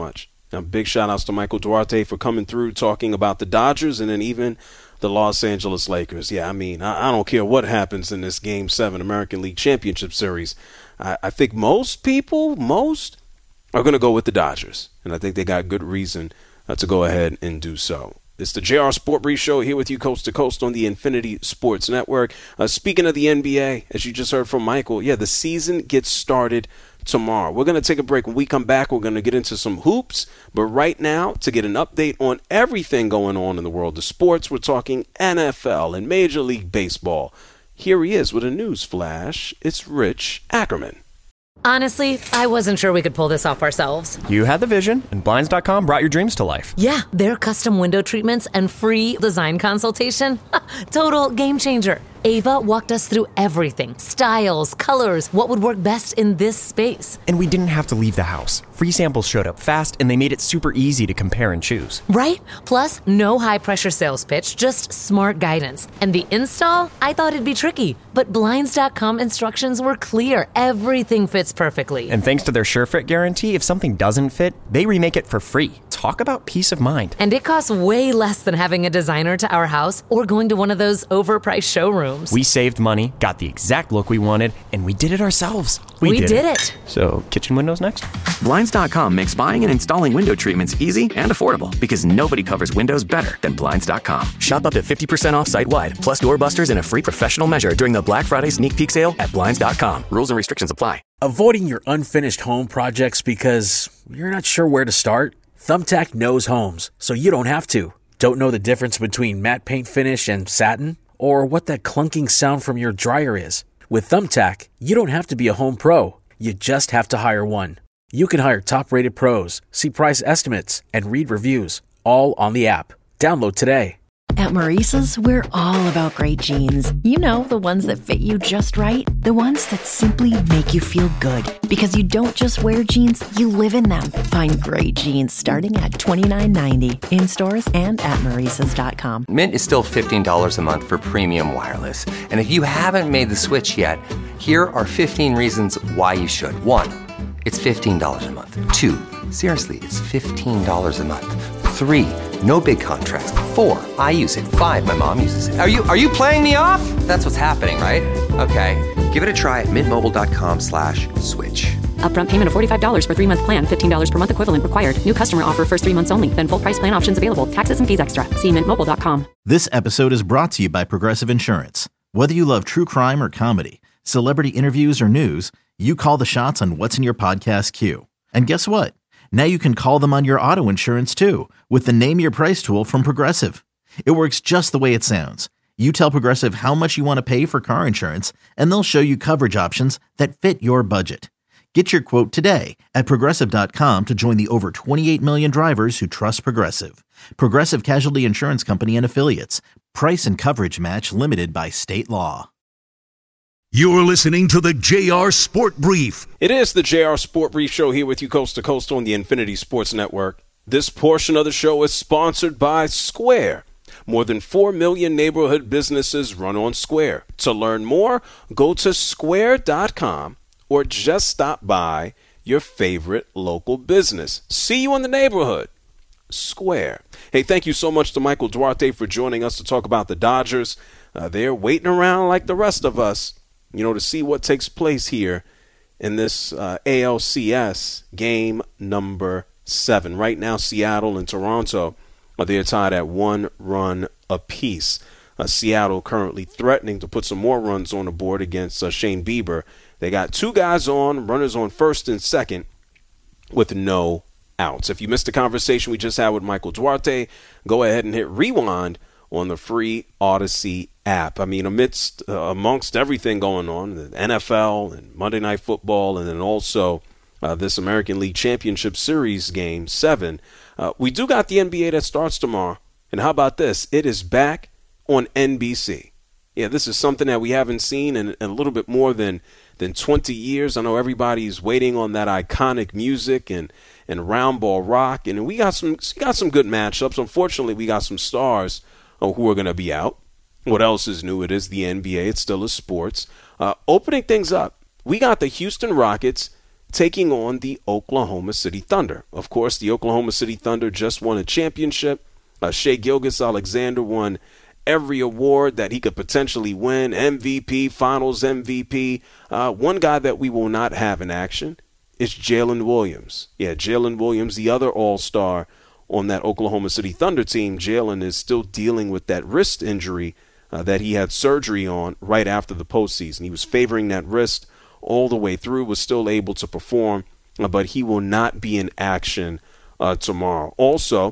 G: Now, big shout outs to Michael Duarte for coming through, talking about the Dodgers and then even the Los Angeles Lakers. Yeah, I mean, I, I don't care what happens in this Game seven American League Championship Series. I, I think most people, most, are going to go with the Dodgers. And I think they got good reason uh, to go ahead and do so. It's the J R Sport Brief Show here with you coast to coast on the Infinity Sports Network. Uh, speaking of the N B A, as you just heard from Michael, yeah, the season gets started tomorrow. We're going to take a break. When we come back, we're going to get into some hoops. But right now, to get an update on everything going on in the world of sports, we're talking N F L and Major League Baseball. Here he is with a news flash. It's Rich Ackerman.
T: Honestly, I wasn't sure we could pull this off ourselves.
U: You had the vision, and Blinds dot com brought your dreams to life.
T: Yeah, their custom window treatments and free design consultation. Total game changer. Ava walked us through everything. Styles, colors, what would work best in this space.
U: And we didn't have to leave the house. Free samples showed up fast, and they made it super easy to compare and choose.
T: Right? Plus, no high-pressure sales pitch, just smart guidance. And the install? I thought it'd be tricky. But Blinds dot com instructions were clear. Everything fits perfectly.
U: And thanks to their SureFit guarantee, if something doesn't fit, they remake it for free. Talk about peace of mind.
T: And it costs way less than having a designer to our house or going to one of those overpriced showrooms.
U: We saved money, got the exact look we wanted, and we did it ourselves.
T: We, we did, did it. it.
U: So, kitchen windows next?
C: Blinds dot com makes buying and installing window treatments easy and affordable because nobody covers windows better than Blinds dot com. Shop up to fifty percent off site-wide, plus doorbusters and a free professional measure during the Black Friday sneak peek sale at Blinds dot com. Rules and restrictions apply.
N: Avoiding your unfinished home projects because you're not sure where to start? Thumbtack knows homes, so you don't have to. Don't know the difference between matte paint finish and satin? Or what that clunking sound from your dryer is? With Thumbtack, you don't have to be a home pro. You just have to hire one. You can hire top-rated pros, see price estimates, and read reviews, all on the app. Download today.
O: At Maurice's, we're all about great jeans. You know, the ones that fit you just right. The ones that simply make you feel good. Because you don't just wear jeans, you live in them. Find great jeans starting at twenty-nine ninety in stores and at Maurice's dot com.
P: Mint is still fifteen dollars a month for premium wireless. And if you haven't made the switch yet, here are fifteen reasons why you should. One, it's fifteen dollars a month. Two, seriously, it's fifteen dollars a month. Three, no big contracts. Four, I use it. Five, my mom uses it. Are you are you playing me off? That's what's happening, right? Okay, give it a try at mintmobile.com slash switch.
Q: Upfront payment of forty-five dollars for three-month plan, fifteen dollars per month equivalent required. New customer offer first three months only. Then full price plan options available. Taxes and fees extra. See mint mobile dot com.
F: This episode is brought to you by Progressive Insurance. Whether you love true crime or comedy, celebrity interviews or news, you call the shots on what's in your podcast queue. And guess what? Now you can call them on your auto insurance too with the Name Your Price tool from Progressive. It works just the way it sounds. You tell Progressive how much you want to pay for car insurance, and they'll show you coverage options that fit your budget. Get your quote today at Progressive dot com to join the over twenty-eight million drivers who trust Progressive. Progressive Casualty Insurance Company and Affiliates. Price and coverage match limited by state law.
R: You're listening to the J R Sport Brief.
G: It is the J R Sport Brief Show here with you coast to coast on the Infinity Sports Network. This portion of the show is sponsored by Square. More than four million neighborhood businesses run on Square. To learn more, go to square dot com or just stop by your favorite local business. See you in the neighborhood. Square. Hey, thank you so much to Michael Duarte for joining us to talk about the Dodgers. Uh, they're waiting around like the rest of us, you know, to see what takes place here in this uh, A L C S game number seven. Right now, Seattle and Toronto are they're tied at one run apiece. Uh, Seattle currently threatening to put some more runs on the board against uh, Shane Bieber. They got two guys on, runners on first and second with no outs. If you missed the conversation we just had with Michael Duarte, go ahead and hit rewind on the free Odyssey app. I mean, amidst, uh, amongst everything going on, the N F L and Monday Night Football, and then also uh, this American League Championship Series game seven, uh, we do got the N B A that starts tomorrow. And how about this? It is back on N B C. Yeah, this is something that we haven't seen in, in a little bit more than, than twenty years. I know everybody's waiting on that iconic music and, and round ball rock. And we got some we got some good matchups. Unfortunately, we got some stars uh, who are going to be out. What else is new? It is the N B A. It's still a sports. Uh, opening things up, we got the Houston Rockets taking on the Oklahoma City Thunder. Of course, the Oklahoma City Thunder just won a championship. Uh, Shai Gilgeous-Alexander won every award that he could potentially win, M V P, Finals M V P. Uh, one guy that we will not have in action is Jalen Williams. Yeah, Jalen Williams, the other all-star on that Oklahoma City Thunder team. Jalen is still dealing with that wrist injury uh, that he had surgery on right after the postseason. He was favoring that wrist all the way through, was still able to perform, uh, but he will not be in action uh, tomorrow. Also,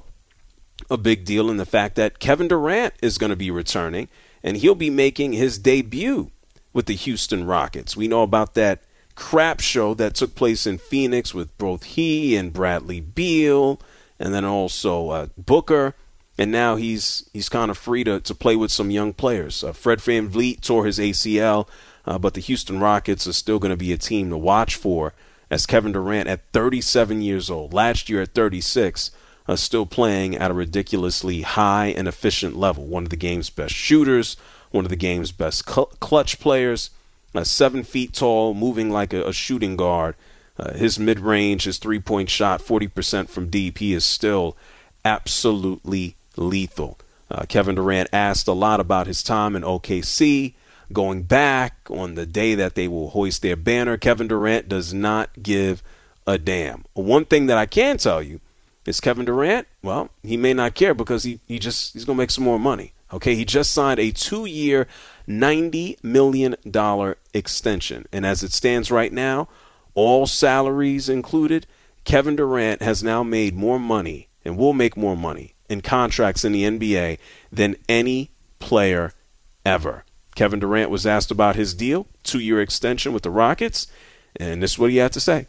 G: a big deal in the fact that Kevin Durant is going to be returning, and he'll be making his debut with the Houston Rockets. We know about that crap show that took place in Phoenix with both he and Bradley Beal, and then also uh, Booker, and now he's he's kind of free to, to play with some young players. Uh, Fred VanVleet tore his A C L, uh, but the Houston Rockets are still going to be a team to watch for, as Kevin Durant at thirty-seven years old, last year at thirty-six, Uh, still playing at a ridiculously high and efficient level. One of the game's best shooters, one of the game's best cl- clutch players, uh, seven feet tall, moving like a, a shooting guard. Uh, his mid-range, his three-point shot, forty percent from deep. He is still absolutely lethal. Uh, Kevin Durant asked a lot about his time in O K C, going back on the day that they will hoist their banner. Kevin Durant does not give a damn. One thing that I can tell you is Kevin Durant, well, he may not care because he, he just he's going to make some more money. Okay, he just signed a two-year, ninety million dollars extension. And as it stands right now, all salaries included, Kevin Durant has now made more money and will make more money in contracts in the N B A than any player ever. Kevin Durant was asked about his deal, two-year extension with the Rockets, and this is what he had to say.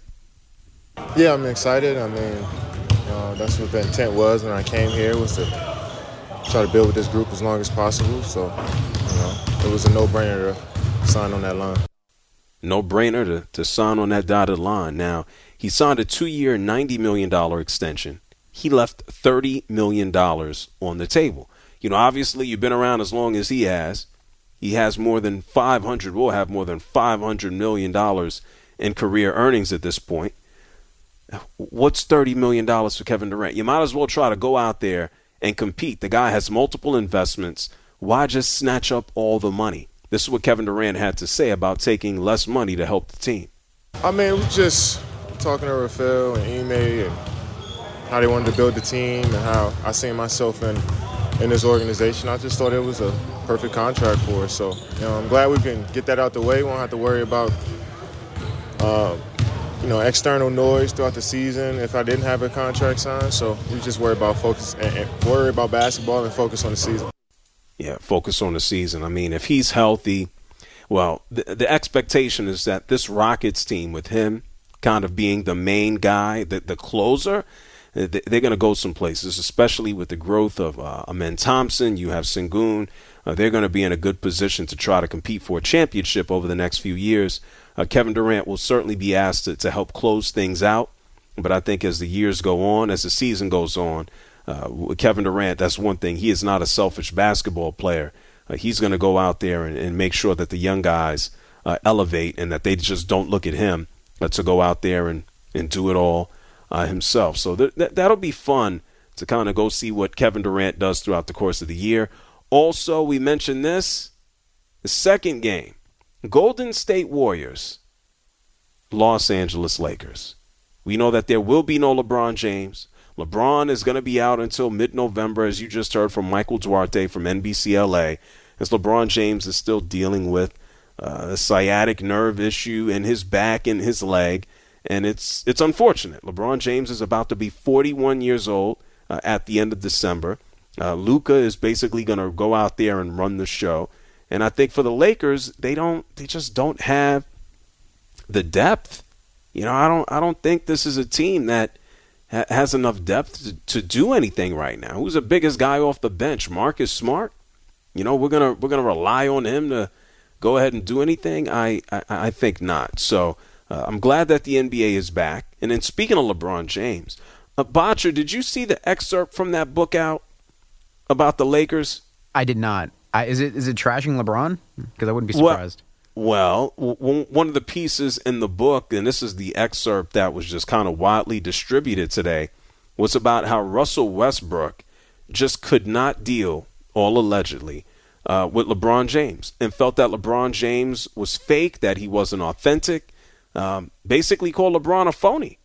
D: Yeah, I'm excited. I mean, Uh, that's what the intent was when I came here, was to try to build with this group as long as possible. So, you know, it was a no-brainer to sign on that line.
G: No-brainer to, to sign on that dotted line. Now, he signed a two-year, ninety million dollars extension. He left thirty million dollars on the table. You know, obviously, you've been around as long as he has. He has more than five hundred, will have more than five hundred million dollars in career earnings at this point. What's thirty million dollars for Kevin Durant? You might as well try to go out there and compete. The guy has multiple investments. Why just snatch up all the money? This is what Kevin Durant had to say about taking less money to help the team.
D: I mean, we just talking to Rafael and Ime and how they wanted to build the team and how I seen myself in, in this organization. I just thought it was a perfect contract for us. So, you know, I'm glad we can get that out the way. We won't have to worry about uh, you know, external noise throughout the season if I didn't have a contract signed. So we just worry about focus and, and worry about basketball and focus on the season.
G: Yeah, focus on the season. I mean, if he's healthy, well, the, the expectation is that this Rockets team, with him kind of being the main guy, the, the closer, they're going to go some places, especially with the growth of uh, Amen Thompson. You have Sengun. Uh, they're going to be in a good position to try to compete for a championship over the next few years. Uh, Kevin Durant will certainly be asked to, to help close things out. But I think as the years go on, as the season goes on, uh, with Kevin Durant, that's one thing. He is not a selfish basketball player. Uh, he's going to go out there and, and make sure that the young guys uh, elevate and that they just don't look at him uh, to go out there and, and do it all uh, himself. So th- th- that'll be fun to kind of go see what Kevin Durant does throughout the course of the year. Also, we mentioned this, the second game. Golden State Warriors, Los Angeles Lakers. We know that there will be no LeBron James. LeBron is going to be out until mid-November, as you just heard from Michael Duarte from N B C L A, as LeBron James is still dealing with uh, a sciatic nerve issue in his back and his leg, and it's it's unfortunate. LeBron James is about to be forty-one years old uh, at the end of December. Uh, Luka is basically going to go out there and run the show. And I think for the Lakers, they don't, they just don't have the depth. You know, I don't, I don't think this is a team that ha- has enough depth to, to do anything right now. Who's the biggest guy off the bench? Marcus Smart. You know, we're gonna, we're gonna rely on him to go ahead and do anything. I, I, I think not. So uh, I'm glad that the N B A is back. And then speaking of LeBron James, uh, Botcher, did you see the excerpt from that book out about the Lakers?
J: I did not. I, is it is it trashing LeBron? Because I wouldn't be surprised.
G: Well, w- one of the pieces in the book, and this is the excerpt that was just kind of widely distributed today, was about how Russell Westbrook just could not deal, all allegedly, uh, with LeBron James and felt that LeBron James was fake, that he wasn't authentic, um, basically called LeBron a phony.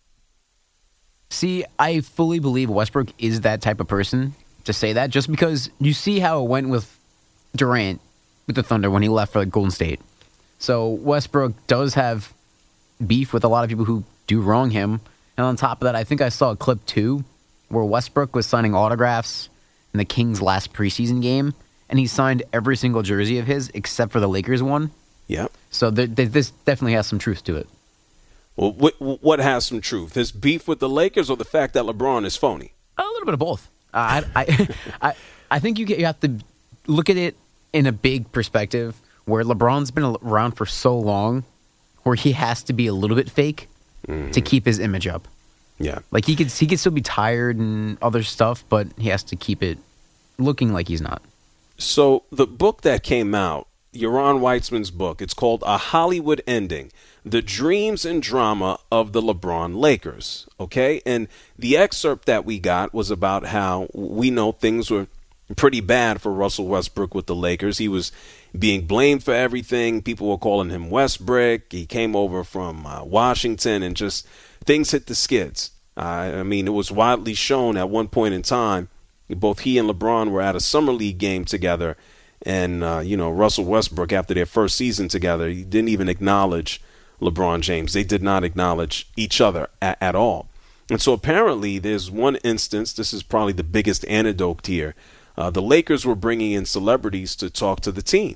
J: See, I fully believe Westbrook is that type of person to say that, just because you see how it went with Durant with the Thunder when he left for Golden State. So Westbrook does have beef with a lot of people who do wrong him. And on top of that, I think I saw a clip too where Westbrook was signing autographs in the Kings' last preseason game, and he signed every single jersey of his except for the Lakers one.
G: Yeah.
J: So th- th- this definitely has some truth to it.
G: Well, what, what has some truth? His beef with the Lakers or the fact that LeBron is phony?
J: A little bit of both. Uh, I, I, I, I think you get, you have to look at it in a big perspective where LeBron's been around for so long where he has to be a little bit fake mm-hmm. to keep his image up.
G: Yeah.
J: Like he could he could still be tired and other stuff, but he has to keep it looking like he's not.
G: So the book that came out, Yaron Weitzman's book, it's called A Hollywood Ending, The Dreams and Drama of the LeBron Lakers. Okay? And the excerpt that we got was about how we know things were pretty bad for Russell Westbrook with the Lakers. He was being blamed for everything. People were calling him Westbrick. He came over from uh, Washington and just things hit the skids. Uh, I mean, it was widely shown at one point in time, both he and LeBron were at a summer league game together. And, uh, you know, Russell Westbrook, after their first season together, he didn't even acknowledge LeBron James. They did not acknowledge each other at, at all. And so apparently there's one instance, this is probably the biggest anecdote here, Uh, the Lakers were bringing in celebrities to talk to the team.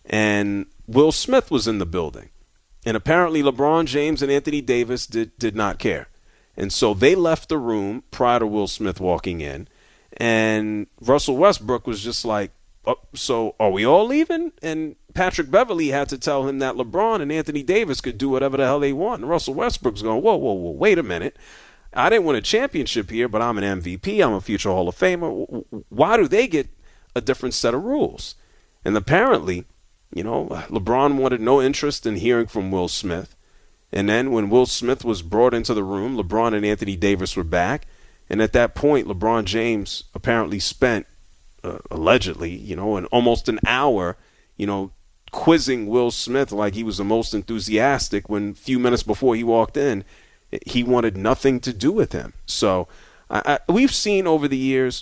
G: And Will Smith was in the building. And apparently LeBron James and Anthony Davis did, did not care. And so they left the room prior to Will Smith walking in. And Russell Westbrook was just like, oh, so are we all leaving? And Patrick Beverley had to tell him that LeBron and Anthony Davis could do whatever the hell they want. And Russell Westbrook's going, whoa, whoa, whoa, wait a minute. I didn't win a championship here, but I'm an M V P. I'm a future Hall of Famer. Why do they get a different set of rules? And apparently, you know, LeBron wanted no interest in hearing from Will Smith. And then when Will Smith was brought into the room, LeBron and Anthony Davis were back. And at that point, LeBron James apparently spent, uh, allegedly, you know, an, almost an hour, you know, quizzing Will Smith like he was the most enthusiastic when a few minutes before he walked in, he wanted nothing to do with him. So I, I, we've seen over the years,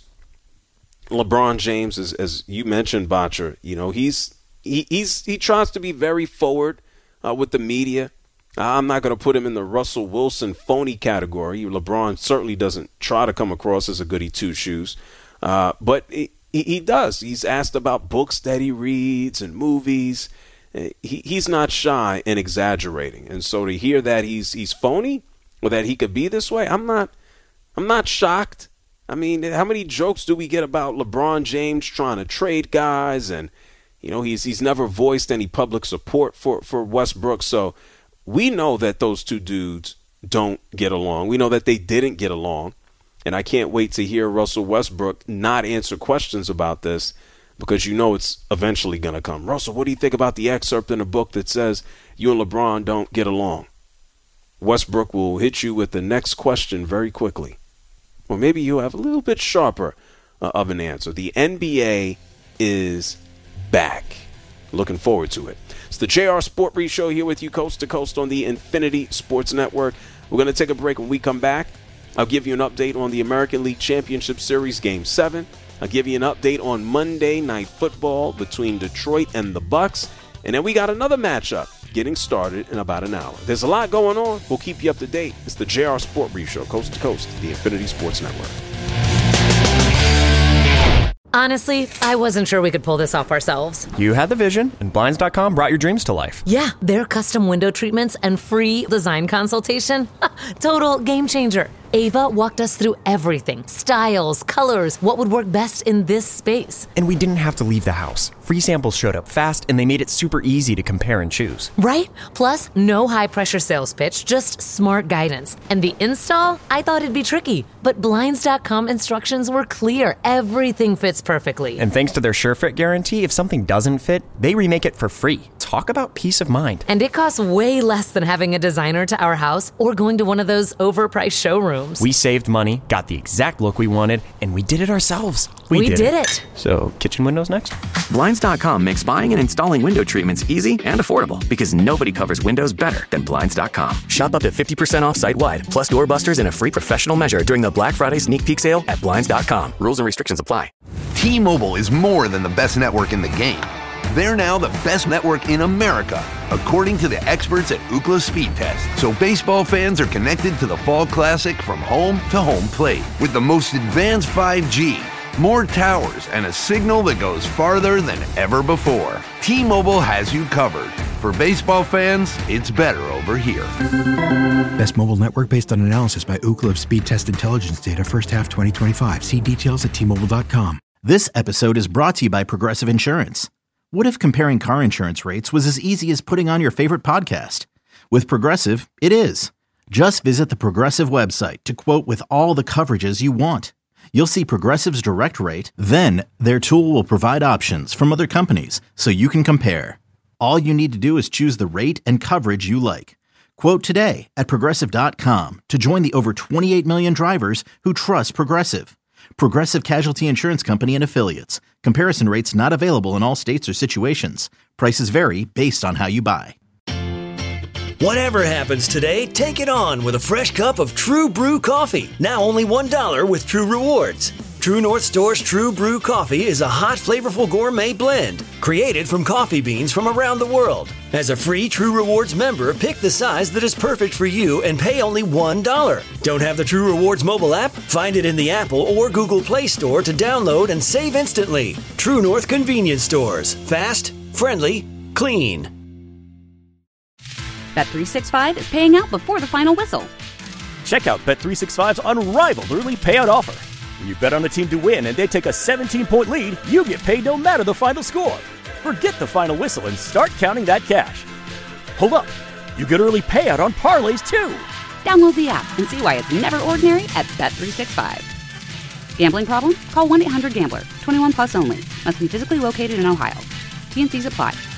G: LeBron James, as, as you mentioned, Botcher, you know, he's he, he's he tries to be very forward uh, with the media. I'm not going to put him in the Russell Wilson phony category. LeBron certainly doesn't try to come across as a goody two-shoes, uh, but he, he does. He's asked about books that he reads and movies. He, he's not shy in exaggerating, and so to hear that he's he's phony, or that he could be this way, I'm not I'm not shocked. I mean, how many jokes do we get about LeBron James trying to trade guys, and you know he's he's never voiced any public support for, for Westbrook. So we know that those two dudes don't get along. We know that they didn't get along, and I can't wait to hear Russell Westbrook not answer questions about this, because you know it's eventually going to come. Russell, what do you think about the excerpt in the book that says you and LeBron don't get along? Westbrook will hit you with the next question very quickly. Or maybe you have a little bit sharper uh, of an answer. The N B A is back. Looking forward to it. It's the J R Sport Brief Show here with you coast to coast on the Infinity Sports Network. We're going to take a break. When we come back, I'll give you an update on the American League Championship Series Game seven. I'll give you an update on Monday Night Football between Detroit and the Bucks. And then we got another matchup getting started in about an hour. There's a lot going on. We'll keep you up to date. It's the J R Sport Brief Show, coast to coast, the Infinity Sports Network.
T: Honestly, I wasn't sure we could pull this off ourselves.
U: You had the vision, and Blinds dot com brought your dreams to life.
T: Yeah, their custom window treatments and free design consultation. Total game changer. Ava walked us through everything. Styles, colors, what would work best in this space.
U: And we didn't have to leave the house. Free samples showed up fast, and they made it super easy to compare and choose.
T: Right? Plus, no high-pressure sales pitch, just smart guidance. And the install? I thought it'd be tricky, but Blinds dot com instructions were clear. Everything fits perfectly.
U: And thanks to their SureFit guarantee, if something doesn't fit, they remake it for free. Talk about peace of mind.
T: And it costs way less than having a designer to our house or going to one of those overpriced showrooms.
U: We saved money, got the exact look we wanted, and we did it ourselves.
T: We, we did, did it. it.
U: So, kitchen windows next?
C: Blinds dot com makes buying and installing window treatments easy and affordable because nobody covers windows better than Blinds dot com. Shop up to fifty percent off site-wide, plus doorbusters and a free professional measure during the Black Friday sneak peek sale at Blinds dot com. Rules and restrictions apply.
E: T-Mobile is more than the best network in the game. They're now the best network in America, according to the experts at Ookla Speed Test. So baseball fans are connected to the Fall Classic from home to home plate with the most advanced five G, more towers, and a signal that goes farther than ever before. T-Mobile has you covered. For baseball fans, it's better over here.
V: Best mobile network based on analysis by Ookla of Speed Test Intelligence data first half twenty twenty-five. See details at T Mobile dot com.
F: This episode is brought to you by Progressive Insurance. What if comparing car insurance rates was as easy as putting on your favorite podcast? With Progressive, it is. Just visit the Progressive website to quote with all the coverages you want. You'll see Progressive's direct rate, then their tool will provide options from other companies so you can compare. All you need to do is choose the rate and coverage you like. Quote today at Progressive dot com to join the over twenty-eight million drivers who trust Progressive. Progressive Casualty Insurance Company and Affiliates. Comparison rates not available in all states or situations. Prices vary based on how you buy.
W: Whatever happens today, take it on with a fresh cup of True Brew coffee. Now only one dollar with True Rewards. True North Store's True Brew coffee is a hot, flavorful gourmet blend created from coffee beans from around the world. As a free True Rewards member, pick the size that is perfect for you and pay only one dollar. Don't have the True Rewards mobile app? Find it in the Apple or Google Play Store to download and save instantly. True North Convenience Stores. Fast, friendly, clean.
X: Bet three sixty-five is paying out before the final whistle.
Y: Check out Bet three sixty-five's unrivaled early payout offer. When you bet on a team to win and they take a seventeen-point lead, you get paid no matter the final score. Forget the final whistle and start counting that cash. Hold up. You get early payout on parlays, too.
X: Download the app and see why it's never ordinary at Bet three sixty-five. Gambling problem? Call one eight hundred gambler. twenty-one plus only. Must be physically located in Ohio. T and C's apply.